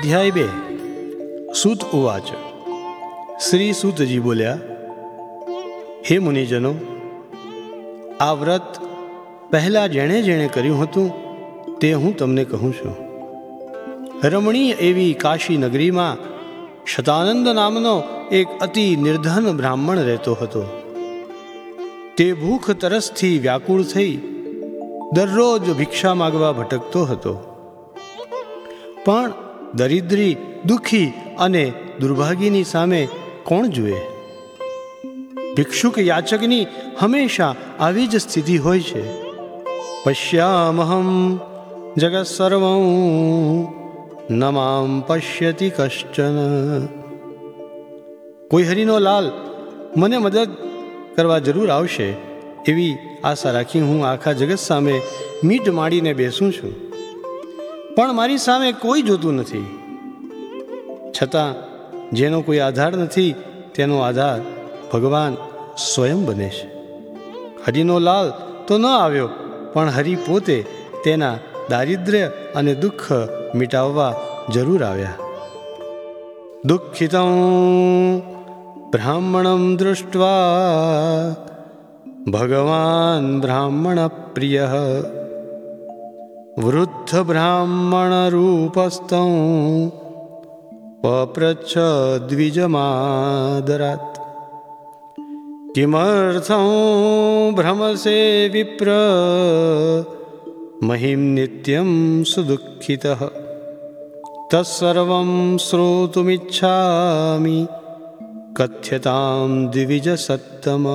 અધ્યાય 2 સૂત ઉવાચ. શ્રી સૂતજી બોલ્યા, હે મુનિજનો, આ વ્રત પહેલાં જેણે જેણે કર્યું હતું તે હું તમને કહું છું. રમણીય એવી કાશી નગરીમાં શતાનંદ નામનો એક અતિ નિર્ધન બ્રાહ્મણ રહેતો હતો. તે ભૂખ તરસથી વ્યાકુળ થઈ દરરોજ ભિક્ષા માગવા ભટકતો હતો. પણ દરિદ્રી, દુઃખી અને દુર્ભાગીની સામે કોણ જુએ? ભિક્ષુક યાચકની હંમેશા આવી જ સ્થિતિ હોય છે. પશ્યામહં જગત સર્વં ન માં પશ્યતિ કશ્ચન. કોઈ હરિનો લાલ મને મદદ કરવા જરૂર આવશે એવી આશા રાખી હું આખા જગત સામે મીટ માંડીને બેસું છું, પણ મારી સામે કોઈ જોતું નથી. છતાં જેનો કોઈ આધાર નથી તેનો આધાર ભગવાન સ્વયં બને છે. હરિનો લાલ તો ન આવ્યો, પણ હરિ પોતે તેના દારિદ્ર્ય અને દુઃખ મિટાવવા જરૂર આવ્યા. દુઃખિતં બ્રાહ્મણં દૃષ્ટ્વા ભગવાન બ્રાહ્મણ પ્રિય વૃદ્ધ બ્રાહ્મણ રૂપસ્તં પપ્રચ્છ દ્વિજમાદરાત. કિમર્થં ભ્રમસે વિપ્ર મહિમ નિત્યં સુદુઃખિતઃ તત્સર્વં શ્રોતુમિચ્છામિ કથ્યતામ દ્વિજ સત્તમ.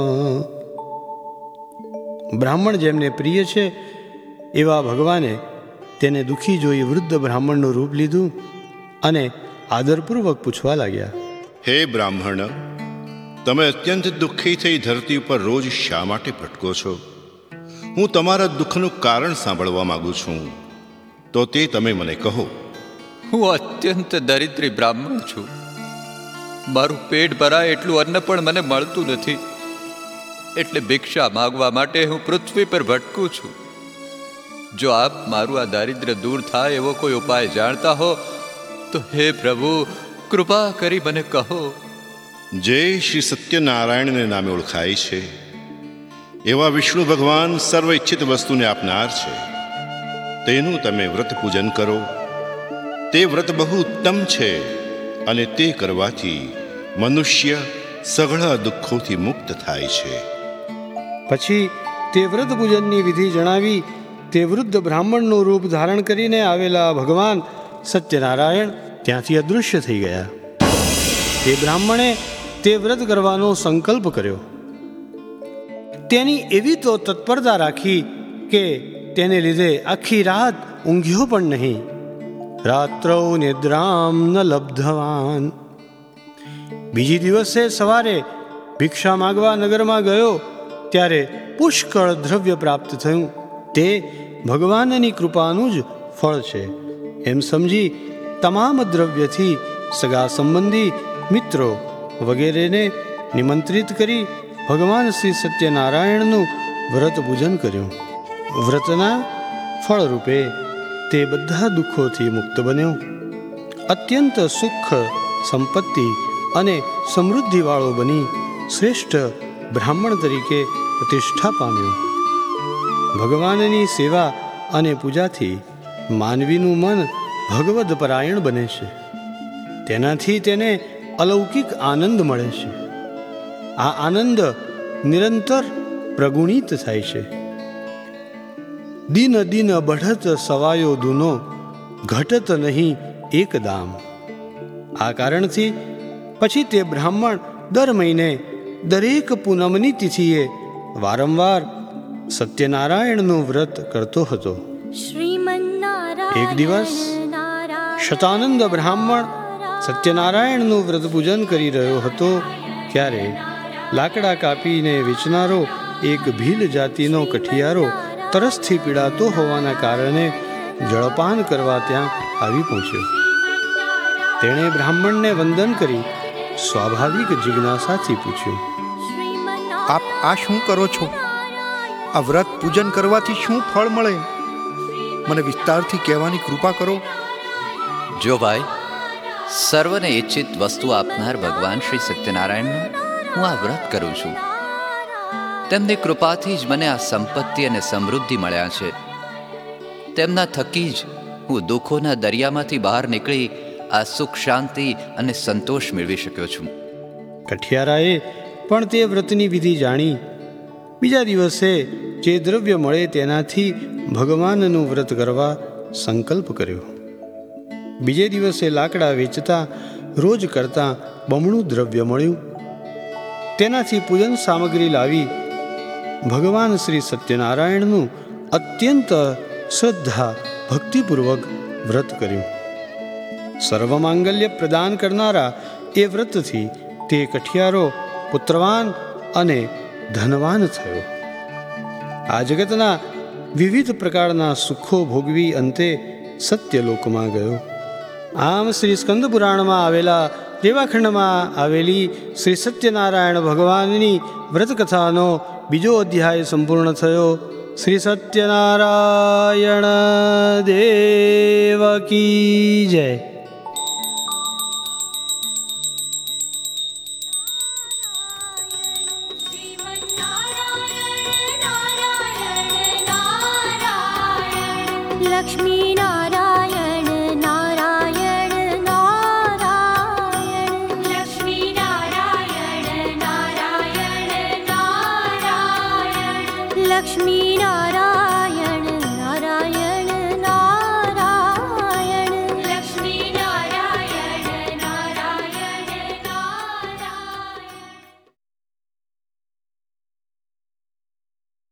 બ્રાહ્મણ જેમને પ્રિય છે એવા ભગવાને તેને દુઃખી જોઈ વૃદ્ધ બ્રાહ્મણનું રૂપ લીધું અને આદરપૂર્વક પૂછવા લાગ્યા, હે બ્રાહ્મણ, તમે અત્યંત દુઃખી થઈ ધરતી ઉપર રોજ શા માટે ભટકો છો? હું તમારા દુઃખનું કારણ સાંભળવા માંગુ છું, તો તે તમે મને કહો. હું અત્યંત દરિદ્રી બ્રાહ્મણ છું. મારું પેટ ભરાય એટલું અન્ન પણ મને મળતું નથી, એટલે ભિક્ષા માગવા માટે હું પૃથ્વી પર ભટકું છું. જો આપ મારું આ દારિદ્ર્ય દૂર થાય એવો કોઈ ઉપાય જાણતા હો તો હે પ્રભુ, કૃપા કરી મને કહો. જે શ્રી સત્યનારાયણને નામે ઓળખાય છે એવા વિષ્ણુ ભગવાન સર્વ ઇચ્છિત વસ્તુને આપનાર છે. તેનું તમે વ્રત પૂજન કરો. તે વ્રત બહુ ઉત્તમ છે અને તે કરવાથી મનુષ્ય સઘળા દુઃખોથી મુક્ત થાય છે. પછી તે વ્રત પૂજનની વિધિ જણાવી તે વૃદ્ધ બ્રાહ્મણનું રૂપ ધારણ કરીને આવેલા ભગવાન સત્યનારાયણ ત્યાંથી અદૃશ્ય થઈ ગયા. તે બ્રાહ્મણે તે વ્રત કરવાનો સંકલ્પ કર્યો. તેની એવી તો તત્પરતા રાખી કે તેને લીધે આખી રાત ઊંઘ્યો પણ નહીં. રાત્રૌ નિદ્રામ ન લબ્ધવાન. બીજી દિવસે સવારે ભિક્ષા માગવા નગરમાં ગયો ત્યારે પુષ્કળ દ્રવ્ય પ્રાપ્ત થયું. તે ભગવાનની કૃપાનું જ ફળ છે એમ સમજી તમામ દ્રવ્યથી સગા સંબંધી, મિત્રો વગેરેને નિમંત્રિત કરી ભગવાન શ્રી સત્યનારાયણનું વ્રત પૂજન કર્યું. વ્રતના ફળરૂપે તે બધા દુઃખોથી મુક્ત બન્યો. અત્યંત સુખ, સંપત્તિ અને સમૃદ્ધિવાળો બની શ્રેષ્ઠ બ્રાહ્મણ તરીકે પ્રતિષ્ઠા પામ્યો. ભગવાનની સેવા અને પૂજાથી માનવીનું મન ભગવદ પરાયણ બને છે. તેનાથી તેને અલૌકિક આનંદ મળે છે. આ આનંદ નિરંતર પ્રગુણિત થાય છે. દિન દિન બઢત સવાયો દૂનો ઘટત નહીં એક દામ. આ કારણથી પછી તે બ્રાહ્મણ દર મહિને દરેક પૂનમની તિથિએ વારંવાર સત્યનારાયણનું વ્રત કરતો હતો. એક દિવસ શતાનંદ બ્રાહ્મણ સત્યનારાયણનું વ્રત પૂજન કરી રહ્યો હતો ત્યારે લાકડા કાપીને વેચનારો એક ભીલ જાતિનો કઠિયારો તરસથી પીડાતો હોવાના કારણે જળપાન કરવા ત્યાં આવી પહોંચ્યો. તેણે બ્રાહ્મણને વંદન કરી સ્વાભાવિક જિજ્ઞાસાથી પૂછ્યું, આપ આ શું કરો છો? આ વ્રત પૂજન કરવાથી શું ફળ મળે? મને વિસ્તારથી કહેવાની કૃપા કરો. જો ભાઈ, સર્વને ઈચ્છિત વસ્તુ આપનાર ભગવાન શ્રી સત્યનારાયણનું હું આ વ્રત કરું છું. તેમની કૃપાથી જ મને આ સંપત્તિ અને સમૃદ્ધિ મળ્યા છે. તેમના થકી જ હું દુઃખોના દરિયામાંથી બહાર નીકળી આ સુખ, શાંતિ અને સંતોષ મેળવી શક્યો છું. કઠિયારાએ પણ તે વ્રતની વિધિ જાણી બીજા દિવસે જે દ્રવ્ય મળે તેનાથી ભગવાનનું વ્રત કરવા સંકલ્પ કર્યો. બીજે દિવસે લાકડા વેચતા રોજ કરતાં બમણું દ્રવ્ય મળ્યું. તેનાથી પૂજન સામગ્રી લાવી ભગવાન શ્રી સત્યનારાયણનું અત્યંત શ્રદ્ધા ભક્તિપૂર્વક વ્રત કર્યું. સર્વમાંગલ્ય પ્રદાન કરનારા એ વ્રતથી તે કઠિયારો પુત્રવાન અને ધનવાન થયો. આ જગતના વિવિધ પ્રકારના સુખો ભોગવી અંતે સત્યલોકમાં ગયો. આમ શ્રી સ્કંદ પુરાણમાં આવેલા રેવાખંડમાં આવેલી શ્રી સત્યનારાયણ ભગવાનની વ્રતકથાનો બીજો અધ્યાય સંપૂર્ણ થયો. શ્રી સત્યનારાયણ દેવ કી જય. લક્ષ્મી નારાયણ.